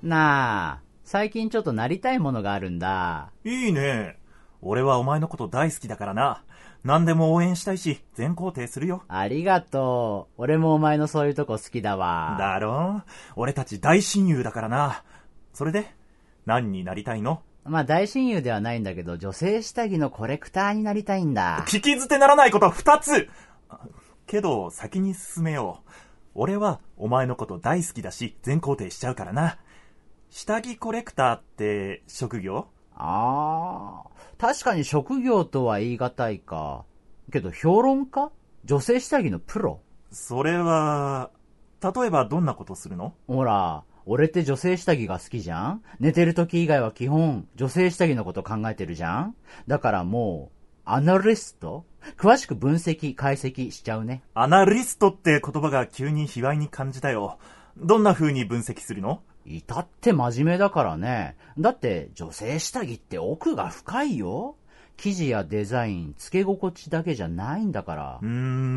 なあ、最近ちょっとなりたいものがあるんだ。 いいね。俺はお前のこと大好きだからな。何でも応援したいし、全肯定するよ。 ありがとう。俺もお前のそういうとこ好きだわ。 だろ？俺たち大親友だからな。それで、何になりたいの？ まあ大親友ではないんだけど、女性下着のコレクターになりたいんだ。 聞き捨てならないこと2つ！けど、先に進めよう。俺はお前のこと大好きだし、全肯定しちゃうからな。下着コレクターって職業？ 確かに職業とは言い難いか。けど評論家？女性下着のプロ？ それは、例えばどんなことするの？ ほら、俺って女性下着が好きじゃん？寝てる時以外は基本、女性下着のこと考えてるじゃん？だからもう、アナリスト？詳しく分析、解析しちゃうね。 アナリストって言葉が急に卑猥に感じたよ。どんな風に分析するの？ 至って真面目だからね。だって女性下着って奥が深いよ。生地やデザイン、付け心地だけじゃないんだから。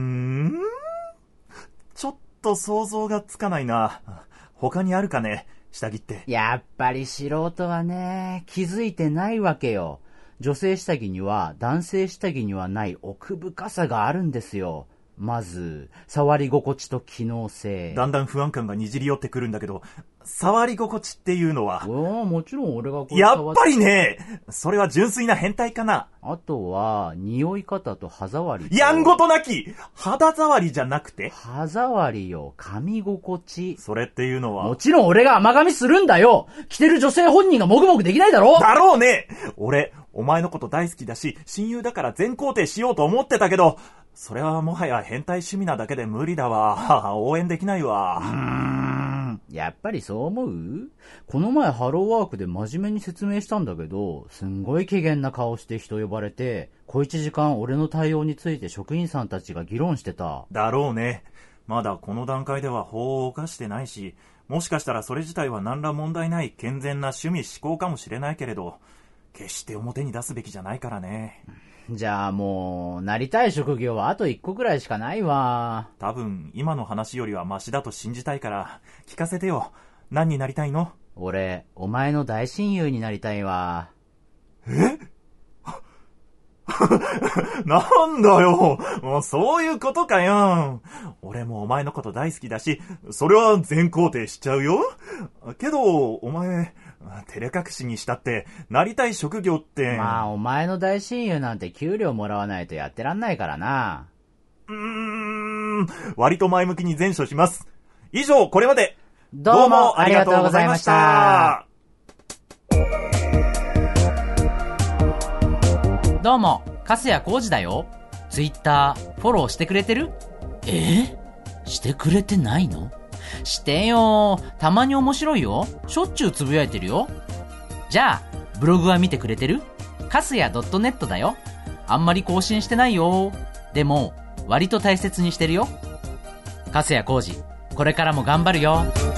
ちょっと想像がつかないな。他にあるかね、下着って。 やっぱり素人はね、気づいてないわけよ。女性下着には男性下着にはない奥深さがあるんですよ。まず、触り心地と機能性。 だんだん不安感がにじり寄ってくるんだけど、触り心地っていうのは？ もちろん俺がこうやっぱりね、それは純粋な変態かな。 あとは、匂い方と歯触り。 やんごとなき肌触りじゃなくて？ 歯触りよ、噛み心地。 それっていうのは？ もちろん俺が甘噛みするんだよ。着てる女性本人がもぐもぐできないだろ？ だろうね。俺、お前のこと大好きだし、親友だから全肯定しようと思ってたけど、それはもはや変態趣味なだけで無理だわ。応援できないわ。 やっぱりそう思う？この前ハローワークで真面目に説明したんだけど、すんごい機嫌な顔して人呼ばれて、小1時間俺の対応について職員さんたちが議論してた。 だろうね。まだこの段階では法を犯してないし、もしかしたらそれ自体は何ら問題ない健全な趣味嗜好かもしれないけれど、決して表に出すべきじゃないからね。 じゃあもう、なりたい職業はあと1個くらいしかないわ。 多分、今の話よりはマシだと信じたいから、聞かせてよ。何になりたいの？ 俺、お前の大親友になりたいわ。 え？なんだよ。もうそういうことかよ。俺もお前のこと大好きだし、それは全肯定しちゃうよ。けど、お前、照れ隠しにしたって、なりたい職業って。 まあ、お前の大親友なんて給料もらわないとやってらんないからな。 割と前向きに前処します。以上、これまで。 どうもありがとうございました。 どうも、粕谷浩二だよ。ツイッター、フォローしてくれてる？してくれてないの？してよ。たまに面白いよ。しょっちゅうつぶやいてるよ。じゃあ、ブログは見てくれてる？粕谷 .net だよ。あんまり更新してないよ。でも、割と大切にしてるよ。粕谷浩二、これからも頑張るよ。